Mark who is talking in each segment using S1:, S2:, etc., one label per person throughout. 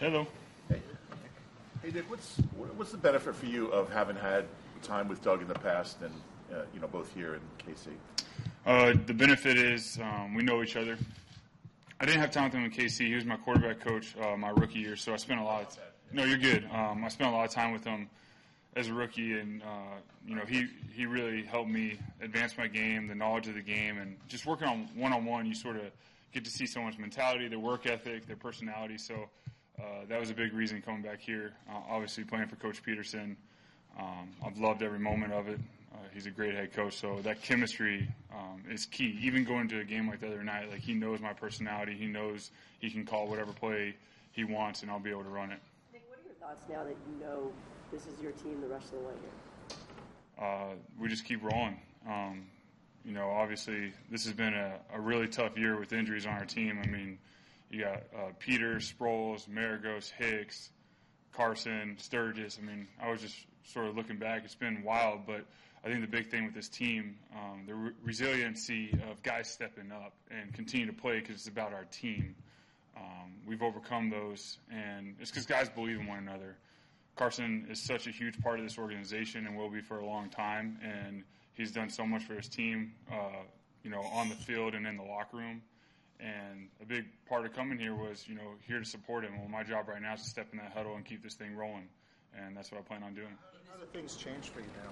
S1: Hello.
S2: Hey, Dick, what's the benefit for you of having had time with Doug in the past and, both here and KC?
S1: The benefit is we know each other. I didn't have time with him in KC. He was my quarterback coach my rookie year, so I spent a lot of time. No, you're good. I spent a lot of time with him as a rookie, and, he really helped me advance my game, the knowledge of the game, and just working on one-on-one, you sort of get to see someone's mentality, their work ethic, their personality. So that was a big reason coming back here. Obviously, playing for Coach Peterson, I've loved every moment of it. He's a great head coach, so that chemistry is key. Even going to a game like the other night, he knows my personality. He knows he can call whatever play he wants, and I'll be able to run it.
S3: Nick, what are your thoughts now that you know this is your team the rest of the way here?
S1: We just keep rolling. Obviously, this has been a really tough year with injuries on our team. I mean, you got Peter, Sproles, Maragos, Hicks, Carson, Sturgis. I mean, I was just sort of looking back. It's been wild, but I think the big thing with this team, the resiliency of guys stepping up and continue to play because it's about our team. We've overcome those, and it's because guys believe in one another. Carson is such a huge part of this organization and will be for a long time, and he's done so much for his team, on the field and in the locker room. And a big part of coming here was, here to support him. Well, my job right now is to step in that huddle and keep this thing rolling, and that's what I plan on doing.
S4: How do things change for you now?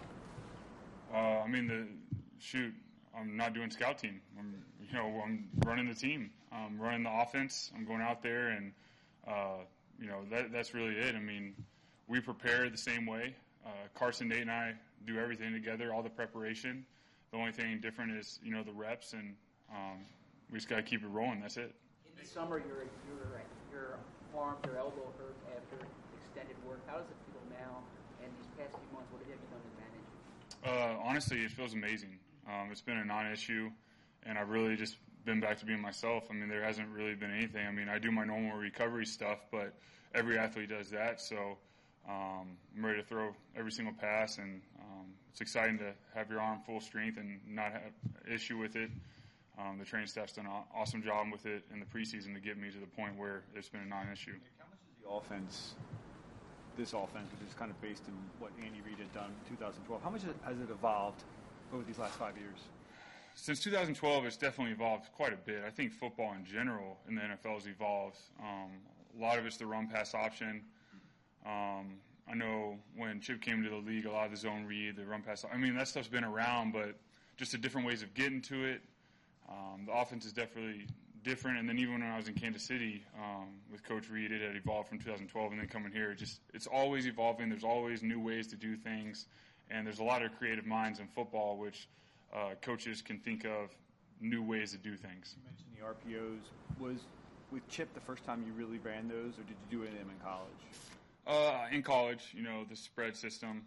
S1: I'm not doing scout team. I'm running the team. I'm running the offense. I'm going out there, and, that's really it. I mean, we prepare the same way. Carson, Nate, and I do everything together, all the preparation. The only thing different is, the reps, and we just got to keep it rolling. That's it.
S5: In the summer, your arm, your elbow hurt after extended work. How does it feel now? And these past few months, what have you done to manage it?
S1: Honestly, it feels amazing. It's been a non-issue, and I've really just been back to being myself. I mean, there hasn't really been anything. I mean, I do my normal recovery stuff, but every athlete does that. So I'm ready to throw every single pass, and it's exciting to have your arm full strength and not have an issue with it. The training staff's done an awesome job with it in the preseason to get me to the point where it's been a non-issue.
S6: How much is the offense, this offense, which is kind of based in what Andy Reid had done in 2012, how much has it evolved over these last 5 years?
S1: Since 2012, it's definitely evolved quite a bit. I think football in general in the NFL has evolved. A lot of it's the run-pass option. I know when Chip came to the league, a lot of the zone read, the run-pass. I mean, that stuff's been around, but just the different ways of getting to it. The offense is definitely different. And then even when I was in Kansas City with Coach Reid, it had evolved from 2012, and then coming here, it's always evolving. There's always new ways to do things, and there's a lot of creative minds in football, which coaches can think of new ways to do things.
S6: You mentioned the RPOs. Was with Chip the first time you really ran those, or did you do any of them in college?
S1: In college, the spread system,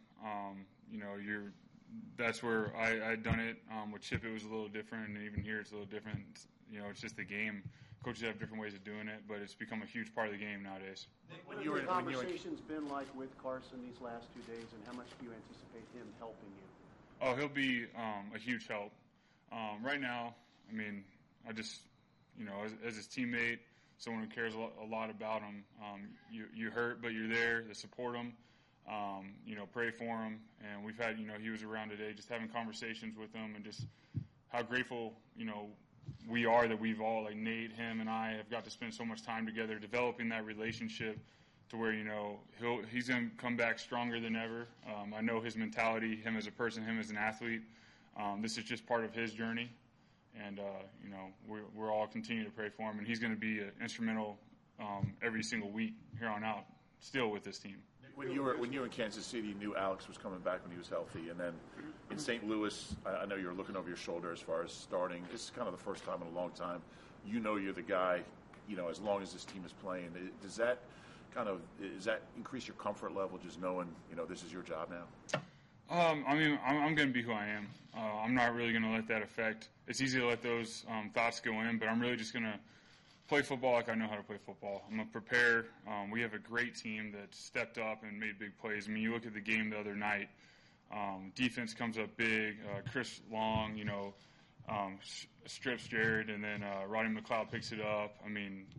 S1: that's where I'd done it. With Chip, it was a little different, and even here it's a little different. It's just the game. Coaches have different ways of doing it, but it's become a huge part of the game nowadays.
S3: What have your conversations been like with Carson these last 2 days, and how much do you anticipate him helping you?
S1: Oh, he'll be a huge help. Right now, I mean, I just, as his teammate, someone who cares a lot about him, you hurt, but you're there to support him, pray for him. And we've had, he was around today, just having conversations with him, and just how grateful, we are that we've all, like Nate, him, and I have got to spend so much time together developing that relationship to where, he's going to come back stronger than ever. I know his mentality, him as a person, him as an athlete. This is just part of his journey. And, we're all continuing to pray for him. And he's going to be instrumental every single week here on out, still with this team.
S2: When you were in Kansas City, you knew Alex was coming back when he was healthy. And then in St. Louis, I know you were looking over your shoulder as far as starting. This is kind of the first time in a long time. You're the guy, as long as this team is playing. Does that increase your comfort level just knowing, this is your job now?
S1: I'm going to be who I am. I'm not really going to let that affect. It's easy to let those thoughts go in, but I'm really just going to play football like I know how to play football. I'm going to prepare. We have a great team that stepped up and made big plays. I mean, you look at the game the other night, defense comes up big. Chris Long, strips Jared, and then Rodney McLeod picks it up. I mean,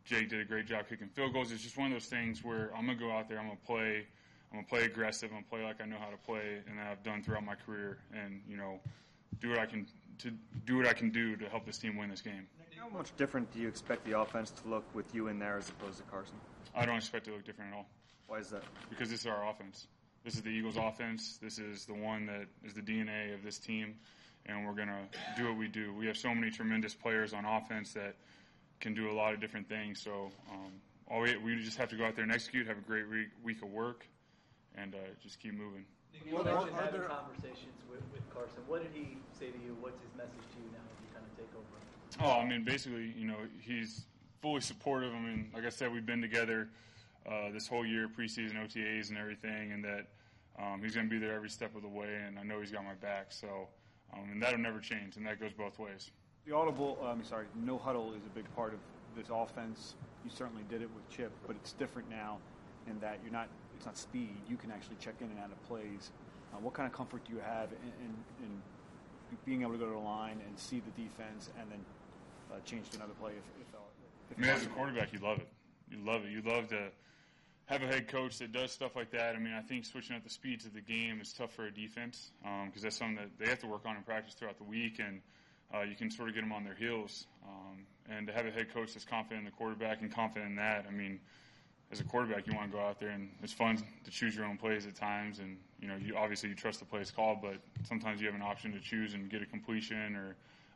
S1: Jake did a great job kicking field goals. It's just one of those things where I'm gonna go out there, I'm gonna play aggressive, I'm gonna play like I know how to play, and that I've done throughout my career, and do what I can do to help this team win this game.
S6: How much different do you expect the offense to look with you in there as opposed to Carson?
S1: I don't expect it to look different at all.
S6: Why is that?
S1: Because this is our offense. This is the Eagles' offense. This is the one that is the DNA of this team, and we're going to do what we do. We have so many tremendous players on offense that can do a lot of different things. So we just have to go out there and execute, have a great week of work, and just keep moving.
S7: You mentioned having conversations with Carson. What did he say to you? What's his message to you now as you kind of take over?
S1: Oh, I mean, basically, he's fully supportive. I mean, like I said, we've been together this whole year, preseason OTAs and everything, and that he's going to be there every step of the way, and I know he's got my back. So, and that'll never change, and that goes both ways.
S6: The no huddle is a big part of this offense. You certainly did it with Chip, but it's different now in that it's not speed. You can actually check in and out of plays. What kind of comfort do you have in being able to go to the line and see the defense and then change to another play if
S1: as a quarterback, you love it. You love it. You love to have a head coach that does stuff like that. I mean, I think switching up the speeds of the game is tough for a defense because that's something that they have to work on in practice throughout the week, and you can sort of get them on their heels. And to have a head coach that's confident in the quarterback and confident in that, I mean, as a quarterback, you want to go out there, and it's fun to choose your own plays at times. And, you obviously you trust the plays called, but sometimes you have an option to choose and get a completion or,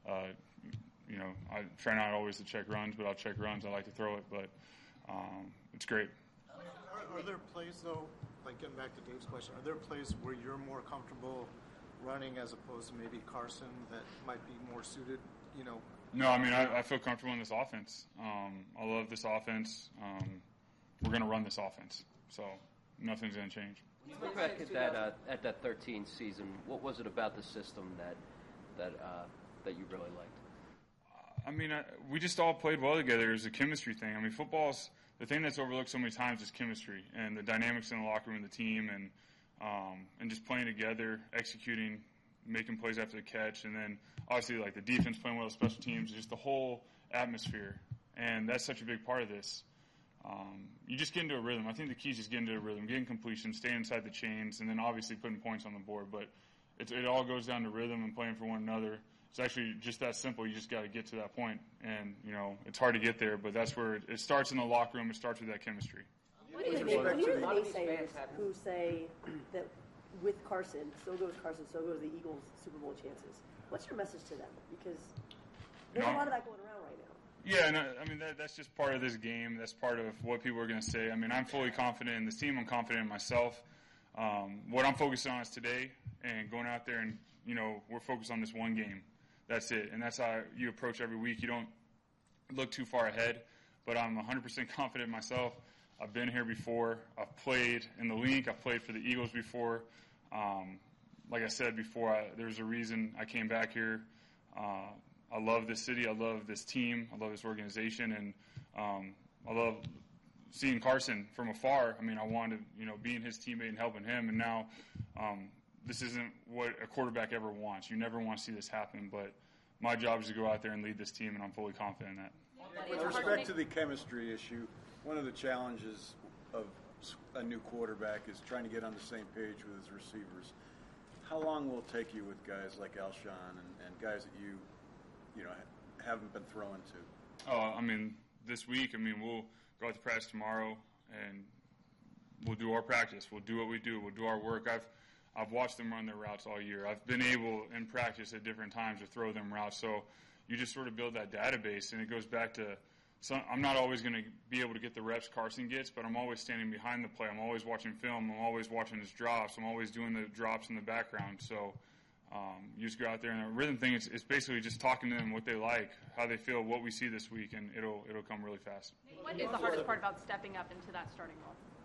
S1: I try not always to check runs, but I'll check runs. I like to throw it, but it's great.
S4: Are there plays, though, like getting back to Dave's question, are there plays where you're more comfortable running as opposed to maybe Carson that might be more suited,
S1: No, I mean, I feel comfortable in this offense. I love this offense. We're going to run this offense, so nothing's going to change.
S8: When you look back at that 13 season, what was it about the system that you really liked?
S1: I mean, we just all played well together. It was a chemistry thing. I mean, football's the thing that's overlooked so many times is chemistry and the dynamics in the locker room, the team, and just playing together, executing, making plays after the catch, and then obviously like the defense playing well, special teams, just the whole atmosphere. And that's such a big part of this. You just get into a rhythm. I think the key is just getting into a rhythm, getting completion, staying inside the chains, and then obviously putting points on the board. But it all goes down to rhythm and playing for one another. It's actually just that simple. You just got to get to that point. And, it's hard to get there, but that's where it starts in the locker room. It starts with that chemistry.
S9: What do you think? When you hear the naysayers who say that with Carson, so goes the Eagles' Super Bowl chances, what's your message to them? Because there's a lot of that going around right now.
S1: Yeah, and I mean, that's just part of this game. That's part of what people are going to say. I mean, I'm fully confident in this team. I'm confident in myself. What I'm focused on is today and going out there and, we're focused on this one game. That's it. And that's how you approach every week. You don't look too far ahead, but I'm 100% confident in myself. I've been here before. I've played in the league. I've played for the Eagles before. Like I said before, there's a reason I came back here. I love this city. I love this team. I love this organization. And I love seeing Carson from afar. I mean, I wanted to, being his teammate and helping him. And now this isn't what a quarterback ever wants. You never want to see this happen. But my job is to go out there and lead this team, and I'm fully confident in that.
S10: With respect to the chemistry issue, one of the challenges of a new quarterback is trying to get on the same page with his receivers. How long will it take you with guys like Alshon and guys that you haven't been throwing to?
S1: Oh, I mean, this week, we'll go out to practice tomorrow, and we'll do our practice. We'll do what we do. We'll do our work. I've watched them run their routes all year. I've been able, in practice at different times, to throw them routes. So you just sort of build that database, and it goes back to I'm not always going to be able to get the reps Carson gets, but I'm always standing behind the play. I'm always watching film. I'm always watching his drops. I'm always doing the drops in the background. So you just go out there, and the rhythm thing is basically just talking to them what they like, how they feel, what we see this week, and it'll come really fast.
S11: What is the hardest part about stepping up into that starting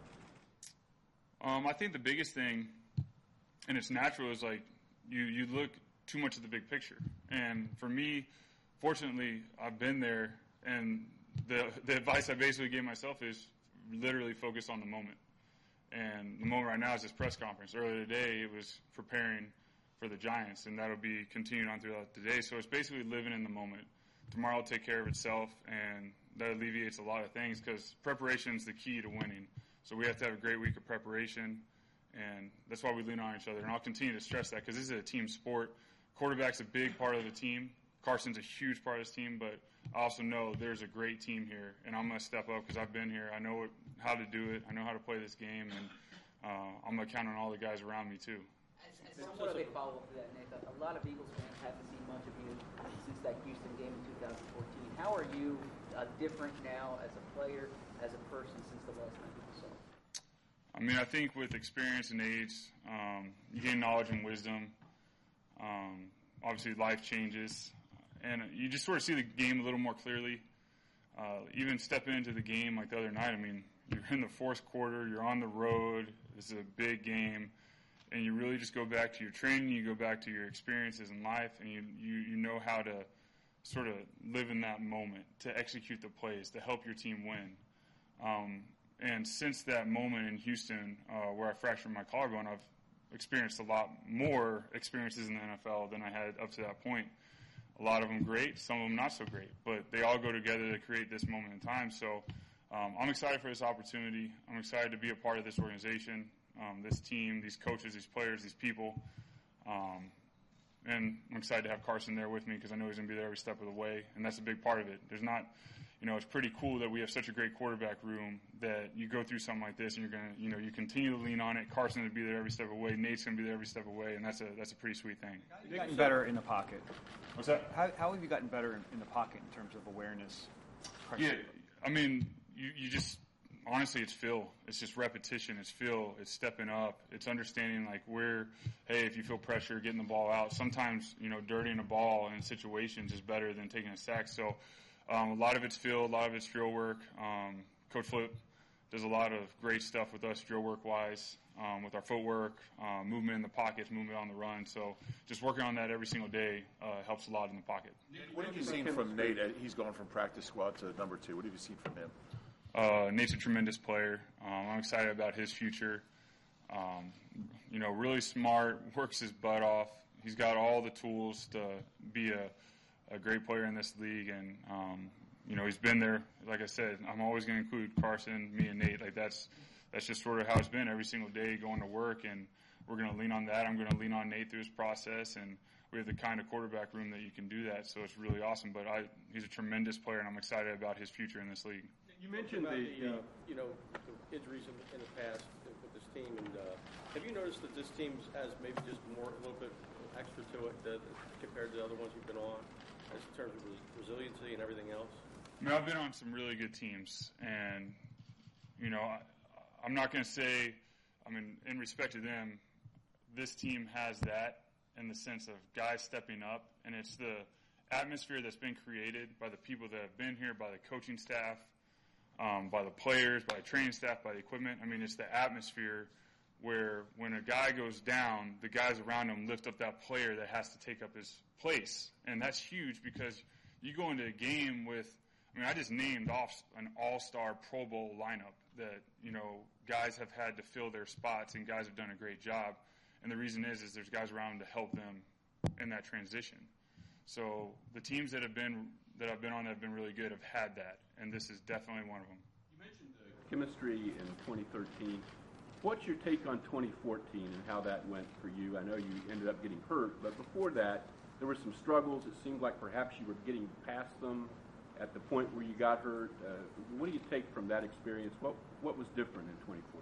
S11: role?
S1: I think the biggest thing, and it's natural, is like you look too much at the big picture. And for me, fortunately, I've been there, and the advice I basically gave myself is literally focus on the moment. And the moment right now is this press conference. Earlier today, it was preparing for the Giants, and that'll be continued on throughout the day. So it's basically living in the moment. tomorrow will take care of itself, and that alleviates a lot of things because preparation is the key to winning. So we have to have a great week of preparation, and that's why we lean on each other. And I'll continue to stress that because this is a team sport. Quarterback's a big part of the team. Carson's a huge part of this team, but I also know there's a great team here, and I'm going to step up because I've been here. I know how to do it. I know how to play this game, and I'm going to count on all the guys around me too.
S5: As somewhat of a follow-up to that, Nick, a lot of Eagles fans haven't seen much of you since that Houston game in 2014. How are you different now as a player, as a person, since the last time people saw you?
S1: I mean, I think with experience and age, you gain knowledge and wisdom. Obviously, life changes, and you just sort of see the game a little more clearly. Even stepping into the game like the other night, I mean, you're in the fourth quarter, you're on the road, this is a big game, and you really just go back to your training, you go back to your experiences in life, and you know how to sort of live in that moment, to execute the plays, to help your team win. And since that moment in Houston where I fractured my collarbone, I've experienced a lot more experiences in the NFL than I had up to that point. A lot of them great, some of them not so great, but they all go together to create this moment in time. So I'm excited for this opportunity. I'm excited to be a part of this organization, this team, these coaches, these players, these people. And I'm excited to have Carson there with me because I know he's going to be there every step of the way, and that's a big part of it. There's not, it's pretty cool that we have such a great quarterback room that you go through something like this and you're going to, you continue to lean on it. Carson's going to be there every step of the way. Nate's going to be there every step of the way, and that's a pretty sweet thing.
S6: How have you gotten better in the pocket?
S1: What's that?
S6: How have you gotten better in the pocket in terms of awareness?
S1: Yeah, I mean, you just honestly, it's feel. It's just repetition. It's feel. It's stepping up. It's understanding like if you feel pressure, getting the ball out. Sometimes dirtying a ball in situations is better than taking a sack. So a lot of it's feel. A lot of it's drill work. Coach Flip does a lot of great stuff with us drill work wise, with our footwork, movement in the pockets, movement on the run. So just working on that every single day helps a lot in the pocket.
S2: What have you seen from Nate? He's going from practice squad to number 2. What have you seen from him?
S1: Nate's a tremendous player. I'm excited about his future. Really smart, works his butt off. He's got all the tools to be a great player in this league, and he's been there. Like I said, I'm always going to include Carson, me, and Nate. Like that's just sort of how it's been every single day going to work, and we're going to lean on that. I'm going to lean on Nate through his process, and we have the kind of quarterback room that you can do that. So it's really awesome. But he's a tremendous player, and I'm excited about his future in this league.
S12: You mentioned the injuries in the past with this team, and have you noticed that this team has maybe just a little bit extra to it compared to the other ones you've been on, as in terms of resiliency and everything else?
S1: I mean, I've been on some really good teams, and I'm not going to say, in respect to them, this team has that in the sense of guys stepping up, and it's the atmosphere that's been created by the people that have been here, by the coaching staff, by the players, by the training staff, by the equipment. I mean, it's the atmosphere where when a guy goes down, the guys around him lift up that player that has to take up his place. And that's huge because you go into a game with, I just named off an all-star Pro Bowl lineup that, guys have had to fill their spots and guys have done a great job. And the reason is there's guys around to help them in that transition. So the teams that I've been on that have been really good have had that, and this is definitely one of them.
S13: You mentioned the chemistry in 2013. What's your take on 2014 and how that went for you? I know you ended up getting hurt, but before that, there were some struggles. It seemed like perhaps you were getting past them at the point where you got hurt. What do you take from that experience? What was different in 2014?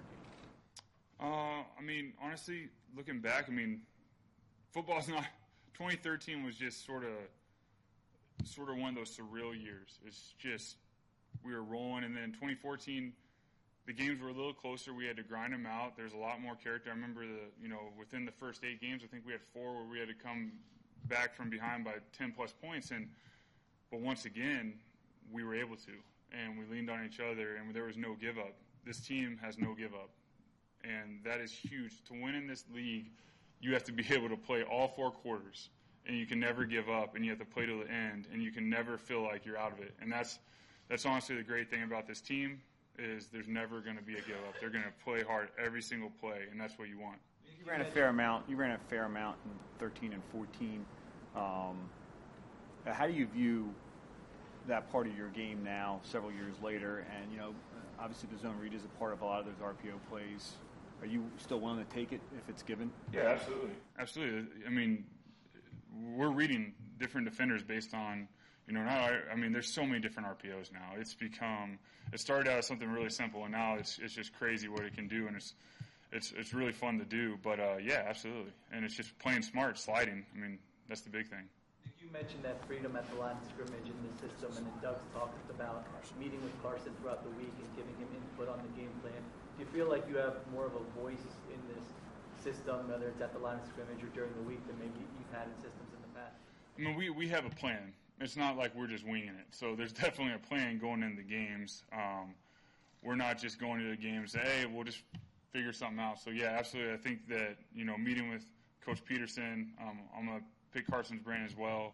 S1: Honestly, looking back, football's not. 2013 was just sort of one of those surreal years. It's just we were rolling, and then 2014, the games were a little closer. We had to grind them out. There's a lot more character. I remember within the first 8 games, I think we had 4 where we had to come back from behind by 10 plus points, but once again, we were able to, and we leaned on each other, and there was no give up. This team has no give up, and that is huge. To win in this league, you have to be able to play all 4 quarters, and you can never give up, and you have to play to the end, and you can never feel like you're out of it. And that's honestly the great thing about this team is there's never going to be a give up. They're going to play hard every single play, and that's what you want.
S6: You ran a fair amount in 13 and 14. How do you view that part of your game now, several years later, and obviously the zone read is a part of a lot of those RPO plays. Are you still willing to take it if it's given?
S1: Yeah, absolutely. I mean, we're reading different defenders based on, there's so many different RPOs now. It started out as something really simple, and now it's just crazy what it can do, and it's really fun to do. But yeah, absolutely. And it's just playing smart, sliding. I mean, that's the big thing.
S7: You mentioned that freedom at the line of scrimmage in the system, and then Doug's talked about meeting with Carson throughout the week and giving him input on the game plan. Do you feel like you have more of a voice in this system, whether it's at the line of scrimmage or during the week, than maybe you've had in systems in the past?
S1: I mean, we have a plan. It's not like we're just winging it. So there's definitely a plan going into the games. We're not just going to the games and say, hey, we'll just figure something out. So, yeah, absolutely. I think that, meeting with Coach Peterson, I'm going to pick Carson's brain as well.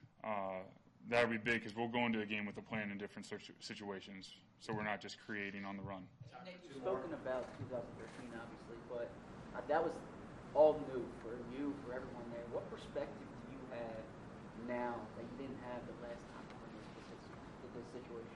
S1: That would be big because we'll go into a game with a plan in different situations. So we're not just creating on the run.
S5: Nate, you've spoken about 2013, obviously, but that was all new for you, for everyone there. What perspective do you have now that you didn't have the last time in this situation?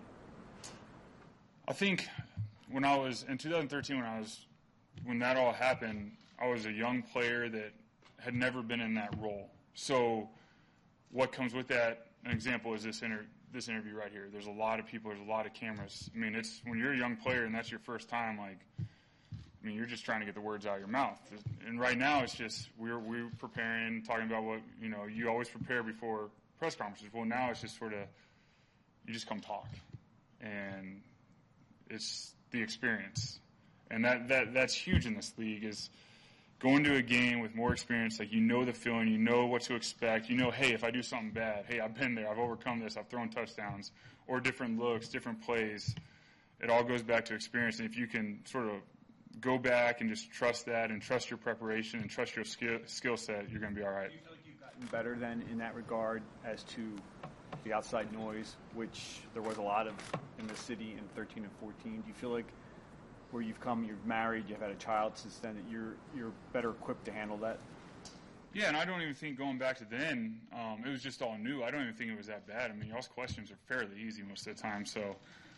S1: I think when I was in 2013, when that all happened, I was a young player that had never been in that role. So what comes with that? An example is this interview right here. There's a lot of people. There's a lot of cameras. I mean, it's when you're a young player and that's your first time. You're just trying to get the words out of your mouth. And right now, it's just we're preparing, talking about what you always prepare before press conferences. Well, now it's just sort of you just come talk, and it's the experience, and that's huge in this league. Is going to a game with more experience, like the feeling, you know what to expect. Hey, if I do something bad, hey, I've been there, I've overcome this, I've thrown touchdowns, or different looks, different plays. It all goes back to experience, and if you can sort of go back and just trust that and trust your preparation and trust your skill set, you're going to be all right.
S6: Do you feel like you've gotten better then in that regard as to the outside noise, which there was a lot of in the city in 13 and 14? Do you feel like where you've married, you've had a child since then, that you're better equipped to handle that?
S1: Yeah, and I don't even think going back to then, it was just all new. I don't even think it was that bad. I mean, y'all's questions are fairly easy most of the time. So,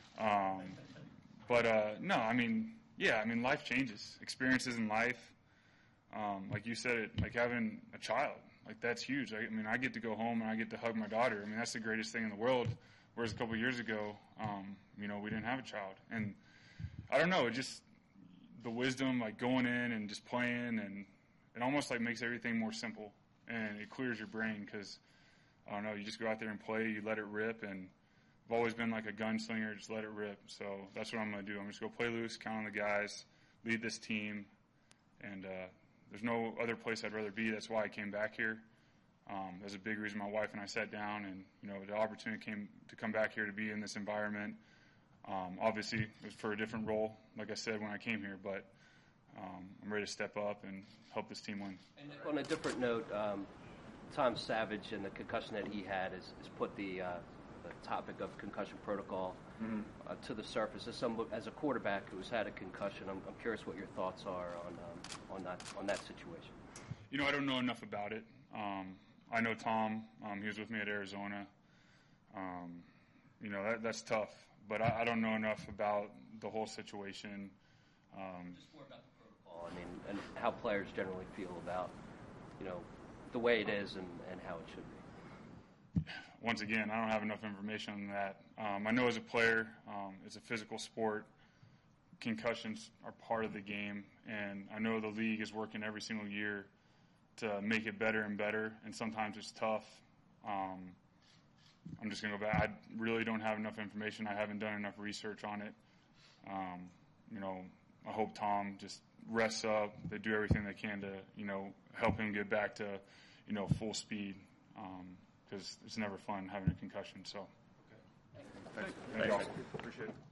S1: no, I mean, yeah, I mean, life changes. Experiences in life, like you said, like having a child, like that's huge. I mean, I get to go home and I get to hug my daughter. I mean, that's the greatest thing in the world. Whereas a couple of years ago, we didn't have a child. And I don't know, just the wisdom, like going in and just playing, and it almost like makes everything more simple, and it clears your brain because, I don't know, you just go out there and play, you let it rip, and I've always been like a gunslinger, just let it rip. So that's what I'm going to do. I'm just going to play loose, count on the guys, lead this team, and there's no other place I'd rather be. That's why I came back here. That's a big reason my wife and I sat down, and, the opportunity came to come back here to be in this environment. Obviously, it was for a different role, like I said, when I came here, but I'm ready to step up and help this team win.
S8: And on a different note, Tom Savage and the concussion that he had has put the topic of concussion protocol to the surface. As a quarterback who's had a concussion, I'm curious what your thoughts are on that situation.
S1: I don't know enough about it. I know Tom. He was with me at Arizona. That's tough. But I don't know enough about the whole situation.
S8: Just more about the protocol, and how players generally feel about, the way it is and how it should be.
S1: Once again, I don't have enough information on that. I know as a player, it's a physical sport. Concussions are part of the game, and I know the league is working every single year to make it better and better, and sometimes it's tough. I'm just going to go back. I really don't have enough information. I haven't done enough research on it. I hope Tom just rests up. They do everything they can to, help him get back to, full speed, because it's never fun having a concussion. So,
S2: Thanks.
S1: Appreciate it.